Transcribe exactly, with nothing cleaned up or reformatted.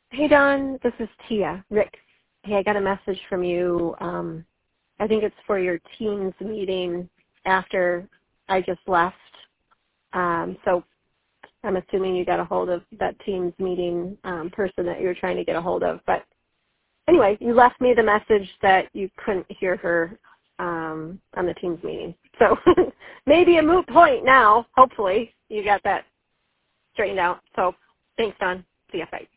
Hey, Don. This is Tia. Rick. Hey, I got a message from you. Um, I think it's for your Teams meeting after I just left. Um, so I'm assuming you got a hold of that Teams meeting um, person that you were trying to get a hold of. But anyway, you left me the message that you couldn't hear her um, on the Teams meeting. So maybe a moot point now. Hopefully you got that straightened out. So thanks, Don. See ya. Bye.